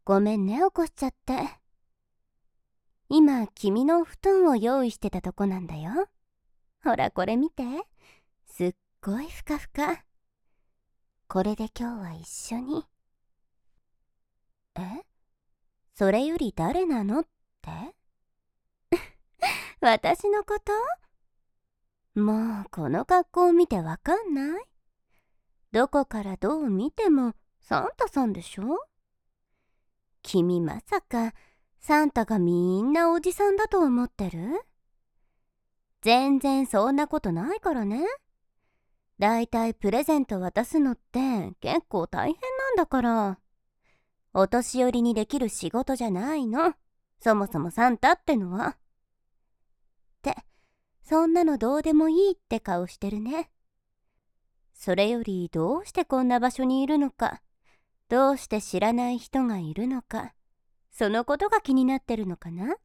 ごめんね、起こしちゃって。今、君のお布団を用意してたとこなんだよ。ほら、これ見て。すっごいふかふか。これで今日は一緒に。え？それより誰なのって？私のこと？もう、この格好を見てわかんない？どこからどう見てもサンタさんでしょ？君まさかサンタがみんなおじさんだと思ってる？全然そんなことないからね。だいたいプレゼント渡すのって結構大変なんだから。お年寄りにできる仕事じゃないの。そもそもサンタってのは。って、そんなのどうでもいいって顔してるね。それよりどうしてこんな場所にいるのか、どうして知らない人がいるのか、そのことが気になってるのかな？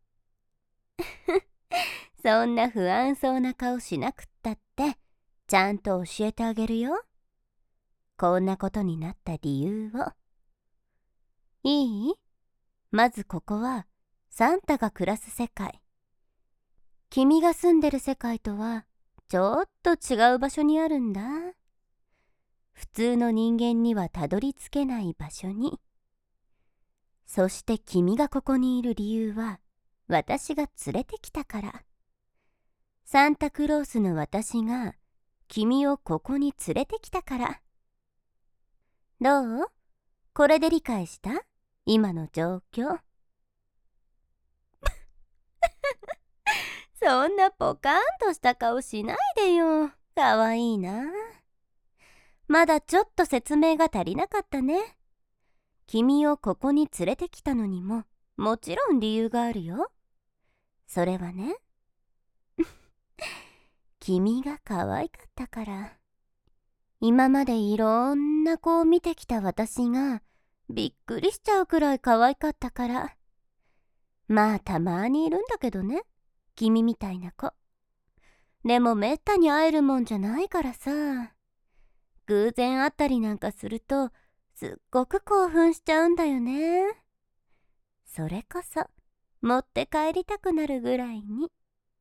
そんな不安そうな顔しなくったって、ちゃんと教えてあげるよ。こんなことになった理由を。いい？まずここはサンタが暮らす世界。君が住んでる世界とはちょっと違う場所にあるんだ。普通の人間にはたどり着けない場所に。そして君がここにいる理由は私が連れてきたから。サンタクロースの私が君をここに連れてきたから。どう？これで理解した？今の状況。そんなポカーンとした顔しないでよ。かわいいな。まだちょっと説明が足りなかったね。君をここに連れてきたのにも、もちろん理由があるよ。それはね、君が可愛かったから。今までいろんな子を見てきた私が、びっくりしちゃうくらい可愛かったから。まあたまにいるんだけどね、君みたいな子。でもめったに会えるもんじゃないからさ。偶然会ったりなんかするとすっごく興奮しちゃうんだよね。それこそ持って帰りたくなるぐらいに。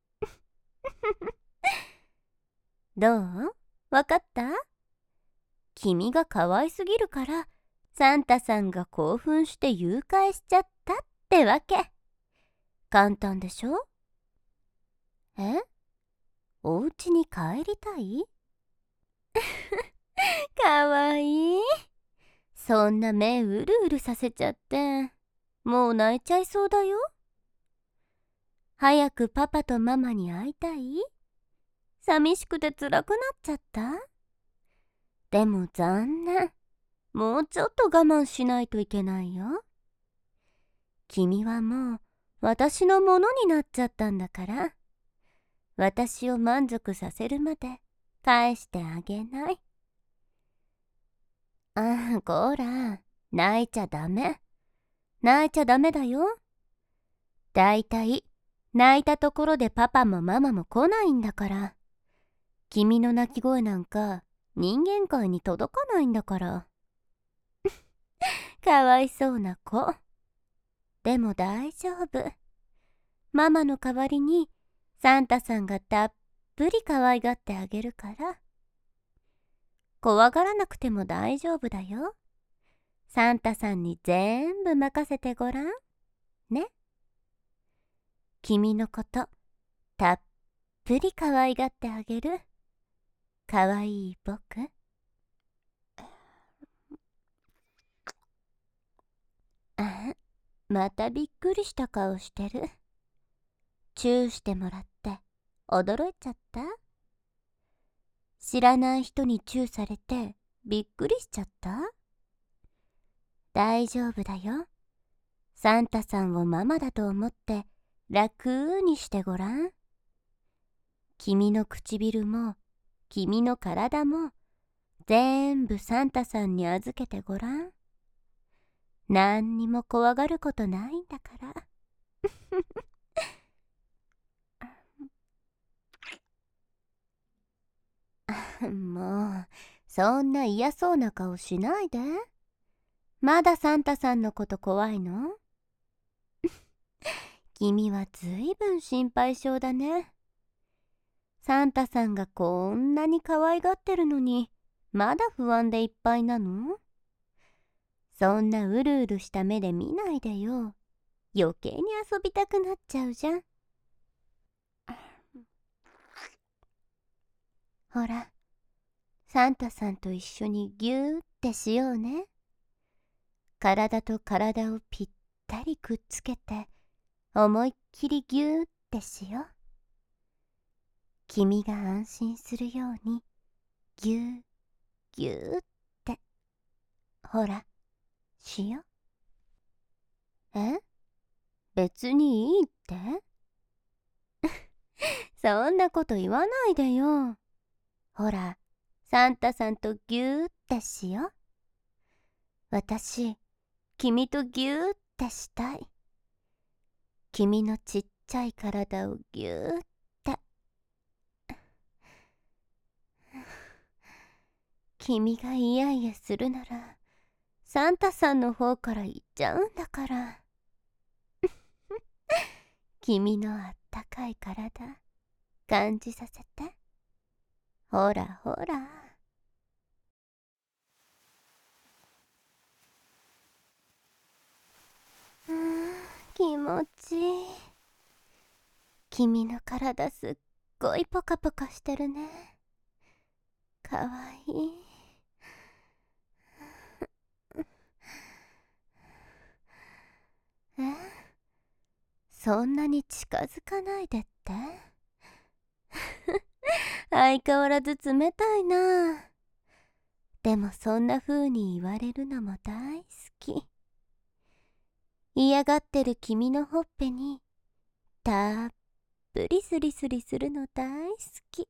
どう？わかった？君が可愛すぎるからサンタさんが興奮して誘拐しちゃったってわけ。簡単でしょ？え？お家に帰りたい？かわいい。そんな目うるうるさせちゃってもう泣いちゃいそうだよ。早くパパとママに会いたい？寂しくて辛くなっちゃった？でも残念。もうちょっと我慢しないといけないよ。君はもう私のものになっちゃったんだから。私を満足させるまで返してあげない。ああ、こら、泣いちゃダメ。泣いちゃダメだよ。だいたい泣いたところでパパもママも来ないんだから。君の泣き声なんか人間界に届かないんだから。かわいそうな子。でも大丈夫。ママの代わりにサンタさんがたっぷり可愛がってあげるから。怖がらなくても大丈夫だよ。サンタさんに全部任せてごらん。ね。君のことたっぷり可愛がってあげる。可愛い僕。あ、またびっくりした顔してる。チューしてもらって驚いちゃった？知らない人にチューされてびっくりしちゃった？大丈夫だよ。サンタさんをママだと思って楽にしてごらん。君の唇も君の体も全部サンタさんに預けてごらん。何にも怖がることないんだから。もう、そんな嫌そうな顔しないで。 まだサンタさんのこと怖いの？君はずいぶん心配性だね。サンタさんがこんなに可愛がってるのに、まだ不安でいっぱいなの？そんなうるうるした目で見ないでよ。余計に遊びたくなっちゃうじゃん。ほら、サンタさんと一緒にぎゅーってしようね。体と体をぴったりくっつけて、思いっきりぎゅーってしよう。君が安心するように、ぎゅーぎゅーって。ほら、しよう。別にいいって？そんなこと言わないでよ。ほら、サンタさんとぎゅーってしよう。私、君とぎゅーってしたい。君のちっちゃい体をぎゅーって。君がイヤイヤするなら、サンタさんの方から言っちゃうんだから。君のあったかい体、感じさせて。ほらほら。気持ちいい。君の体すっごいポカポカしてるね。かわいい。え？そんなに近づかないでって？相変わらず冷たいな。でもそんな風に言われるのも大好き。嫌がってる君のほっぺにたっぷりスリスリするの大好き。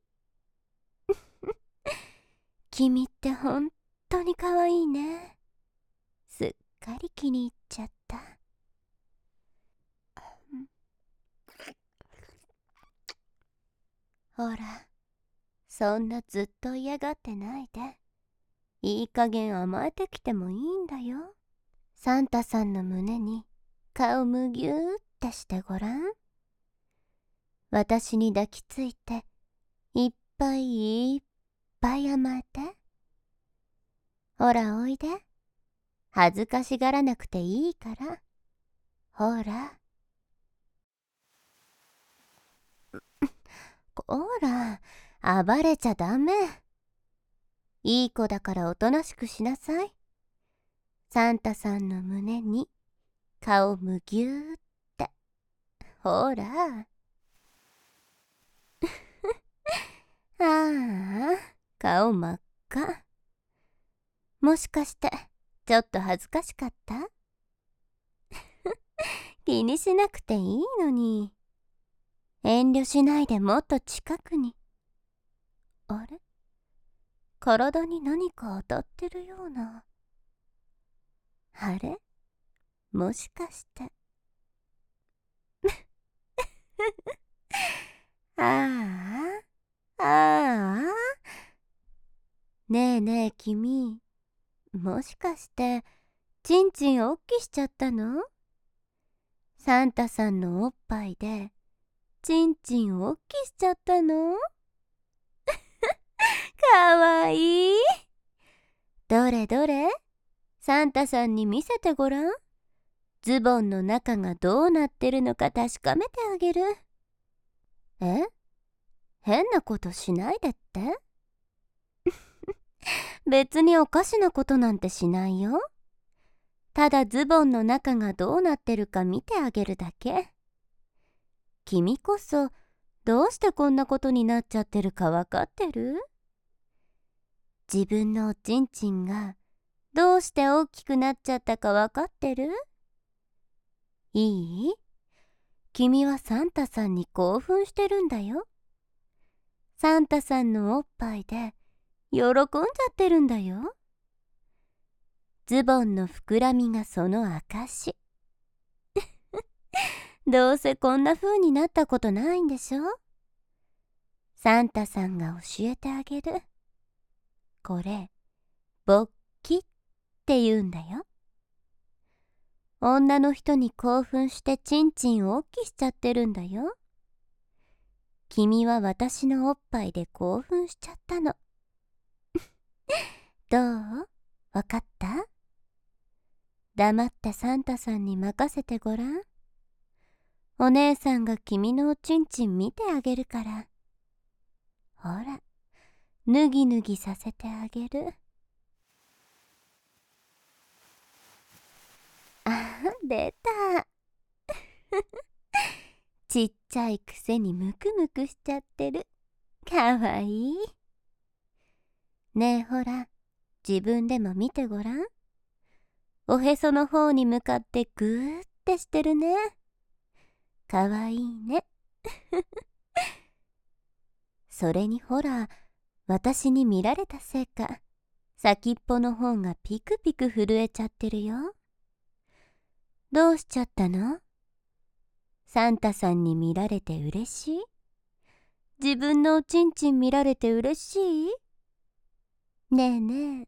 君ってほんとにかわいいね。すっかり気に入っちゃった。ほら、そんなずっと嫌がってないで。いい加減甘えてきてもいいんだよ。サンタさんの胸に顔むぎゅーってしてごらん。私に抱きついていっぱいいっぱい甘えて。ほらおいで。恥ずかしがらなくていいから。ほら。ほら、暴れちゃダメ。いい子だからおとなしくしなさい。サンタさんの胸に顔むぎゅーって。ほら。ああ、顔真っ赤。もしかしてちょっと恥ずかしかった？気にしなくていいのに。遠慮しないでもっと近くに。あれ？体に何か当たってるような。あれ？もしかして。ああ、ああ。ねえねえ君、もしかしてちんちんおっきしちゃったの？サンタさんのおっぱいでちんちんおっきしちゃったの？かわいい。どれどれ、サンタさんに見せてごらん。ズボンの中がどうなってるのか確かめてあげる。え？変なことしないでって？別におかしなことなんてしないよ。ただズボンの中がどうなってるか見てあげるだけ。君こそどうしてこんなことになっちゃってるかわかってる？自分のおちんちんがどうして大きくなっちゃったかわかってる？いい？君はサンタさんに興奮してるんだよ。サンタさんのおっぱいで喜んじゃってるんだよ。ズボンの膨らみがその証。どうせこんな風になったことないんでしょ？サンタさんが教えてあげる。これ、勃起って言うんだよ。 女の人に興奮してチンチンを大きしちゃってるんだよ。君は私のおっぱいで興奮しちゃったの。どう？わかった？黙ってサンタさんに任せてごらん。お姉さんが君のおちんちん見てあげるから。ほら、ぬぎぬぎさせてあげる。出た。ちっちゃいくせにムクムクしちゃってる。かわいい。ねえほら、自分でも見てごらん。おへその方に向かってグーってしてるね。かわいいね。それにほら、私に見られたせいか、先っぽの方がピクピク震えちゃってるよ。どうしちゃったの？サンタさんに見られて嬉しい？自分のおちんちん見られて嬉しい？ねえねえ。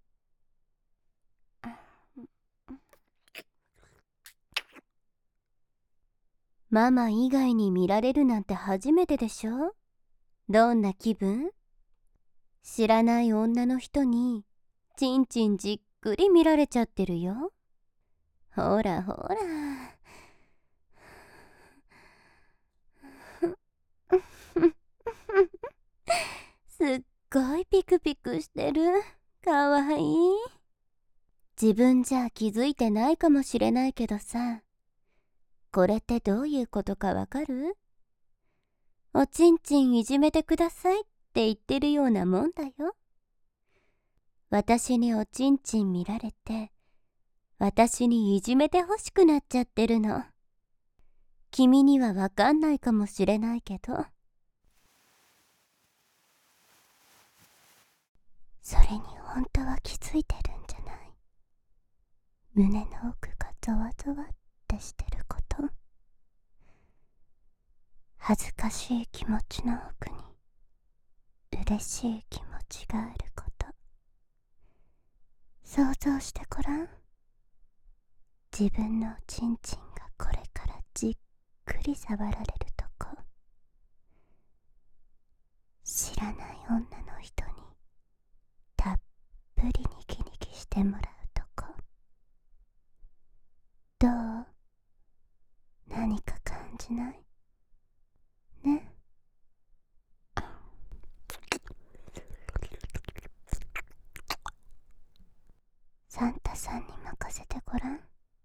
ママ以外に見られるなんて初めてでしょ？どんな気分？知らない女の人にちんちんじっくり見られちゃってるよ。ほらほら。すっごいピクピクしてる。かわいい。自分じゃ気づいてないかもしれないけどさ、これってどういうことかわかる？おちんちんいじめてくださいって言ってるようなもんだよ。私におちんちん見られて、私にいじめてほしくなっちゃってるの。君にはわかんないかもしれないけど、それに本当は気づいてるんじゃない？胸の奥がゾワゾワってしてること。恥ずかしい気持ちの奥に嬉しい気持ちがあること。想像してごらん。自分のおちんちんがこれからじっくり触られるとこ。知らない女の人にたっぷりニキニキしてもらうとこ。どう？何か感じない？ね。サンタさんに任せてごらん。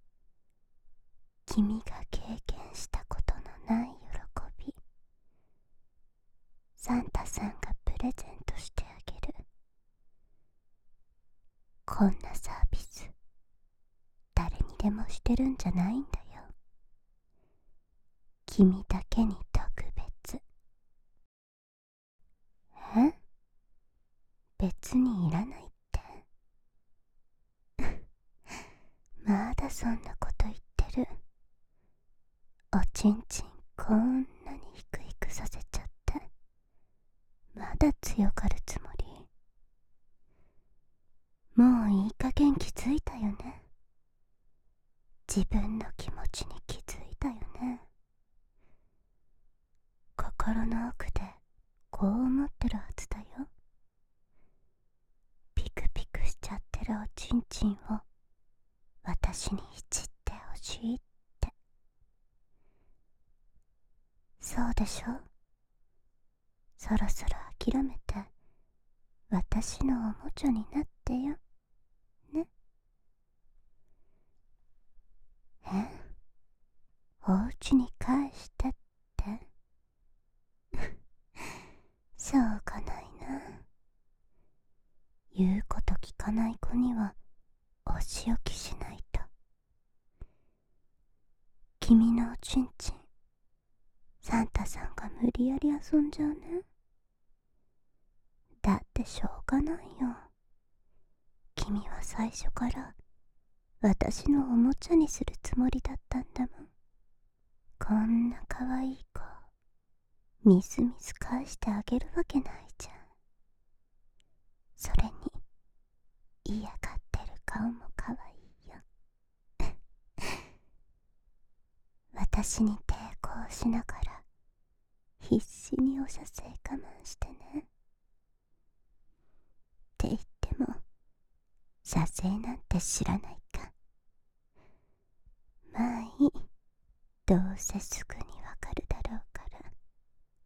君が経験したことのない喜び、サンタさんがプレゼントしてあげる。こんなサービス誰にでもしてるんじゃないんだよ。君だけに特別。え？別にいらないって？まだそんなこと言ってる。おちんちんこんなにヒクヒクさせちゃって、まだ強がるつもり？もういい加減気づいたよね。自分の気持ちに気づいたよね。心の奥でこう思ってるはずだよ。ピクピクしちゃってるおちんちんを私にいじってほしいって。そうでしょ？そろそろ諦めて私のおもちゃになってよね。お家に返してって？しょうがないな。言うこと聞かない子にはお仕置きしないと。君のおちんちん、サンタさんが無理やり遊んじゃうね。だってしょうがないよ。君は最初から私のおもちゃにするつもりだったんだもん。こんな可愛い子、みすみす返してあげるわけないじゃん。それに嫌がってる顔も可愛いよ。 私に抵抗しながら必死にお射精我慢してね。って言っても射精なんて知らないか。まあいい、どうせすぐにわかるだろうから。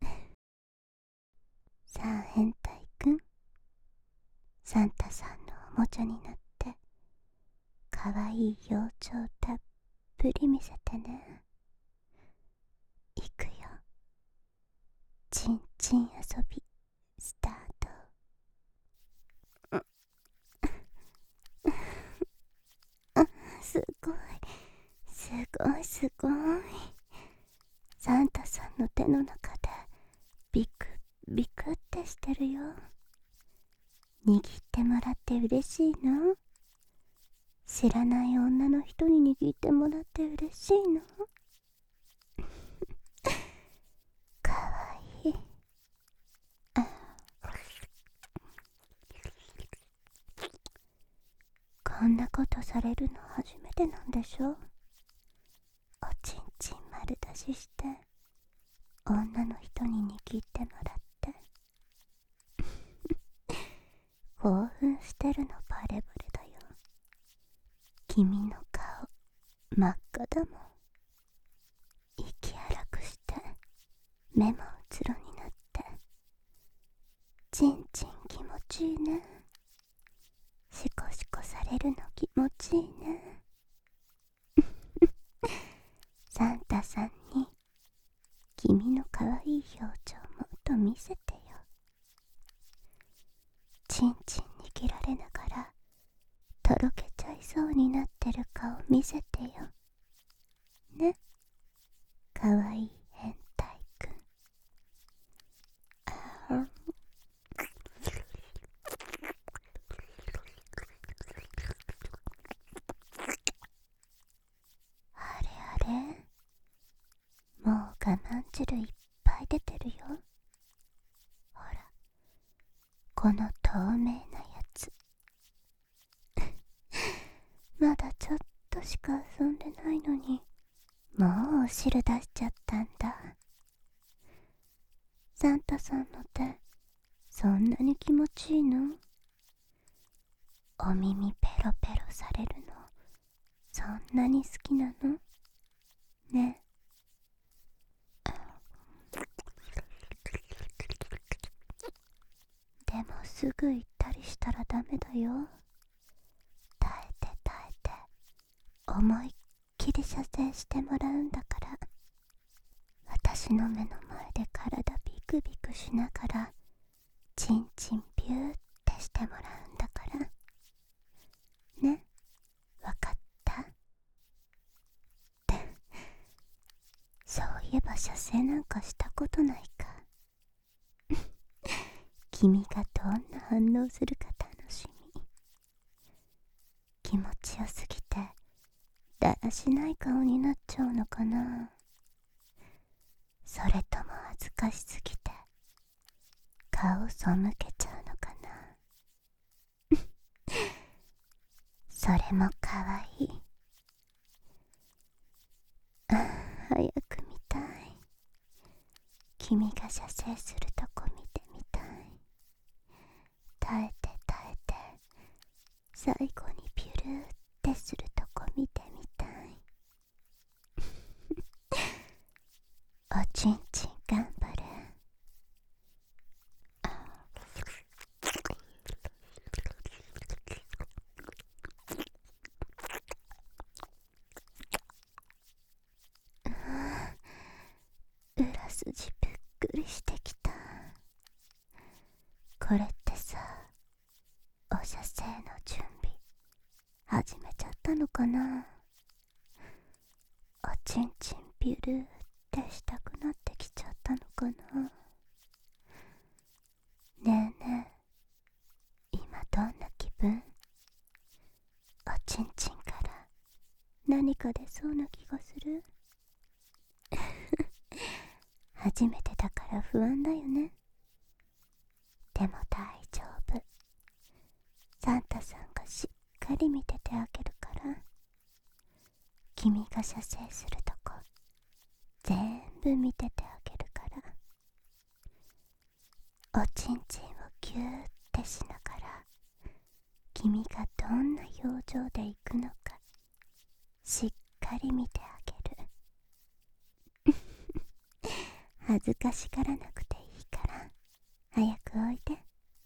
さあ変態くん、サンタさんのおもちゃになってかわいい幼鳥たっぷり見せてね。いくよ、ちんちん遊びスタート。すごいすごいすごい。サンタさんの手の中でビクビクってしてるよ。握ってもらって嬉しいの？知らない女の人に握ってもらって嬉しいの？かわいい。こんなことされるの初めてなんでしょ？おちんちん丸出しして女の人に握ってもらって興奮してるのバレバレだよ。君の顔真っ赤だもん。息荒くして目もうつろになってちんちん気持ちいいね。シコシコされるの気持ちいいね。サンタさんに君のかわいい表情もっと見せてよ。ちんちん握られながらとろけちゃいそうになってる顔見せてよね。かわいい変態くん。あれあれ、もう我慢汁いっぱい出てるよ。ほら、この透明なやつまだちょっとしか遊んでないのにもうお汁出しちゃったんだ。サンタさんの手そんなに気持ちいいの？お耳ペロペロされるのそんなに好きなの？ね。でもすぐ行ったりしたらダメだよ。耐えて耐えて思いっきり射精してもらうんだから。私の目の前で体ビクビクしながらチンチンビューってしてもらうんだからね。わかった？そういえば射精なんかしたことないか。君がどんな反応するか楽しみ。気持ちよすぎてだらしない顔になっちゃうのかな。それとも恥ずかしすぎて顔背けちゃうのかな。それもかわいい。ああ、早く見たい。君が射精するとこ見てみたい。耐えて耐えて最後にピュルーってするとこ見てみたい。おちんちん頑張れ。裏筋ぷっくりしてきた。これってさ、お射精の準備始めちゃったのかな。おちんちんピュルーってしたくなってきちゃったのかな。ねえねえ、今どんな気分？おちんちんから何か出そうな気がする？初めてだから不安だよね。でも大丈夫。サンタさんがしっかり見ててあげるから。君が射精するとこ部見ててあげるから。おちんちんをぎゅーってしながら、君がどんな表情でいくのかしっかり見てあげる。恥ずかしがらなくていいから早くおいで。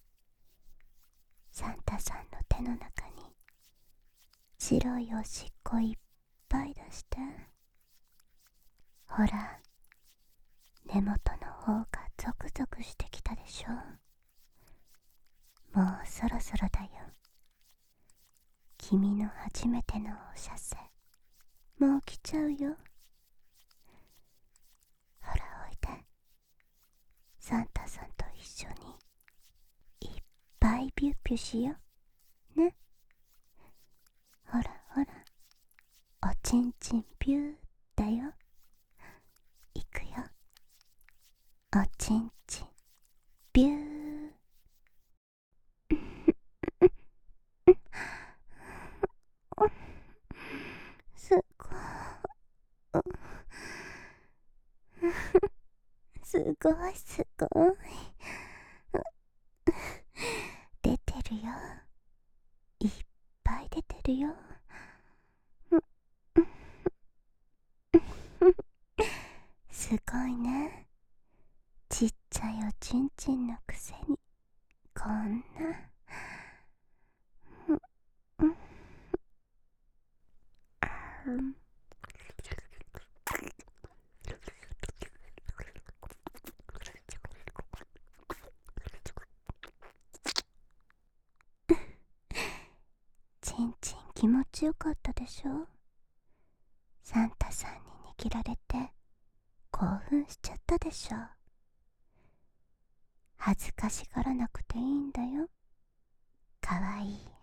サンタさんの手の中に白いおしっこいっぱい出して。ほら、根元の方がゾクゾクしてきたでしょ。もうそろそろだよ。君の初めてのお射精もう来ちゃうよ。ほらおいで。サンタさんと一緒にいっぱいビュッピュしようね。ほらほら、おちんちんビューだよ。いくよ。おちんちんビュー。すごいすごいすごい。出てるよ。いっぱい出てるよ。すごいね。ちっちゃいおちんちんのくせにこんな。ちんちん気持ちよかったでしょ。サンタさんに握られて興奮しちゃったでしょ。恥ずかしがらなくていいんだよ。かわいい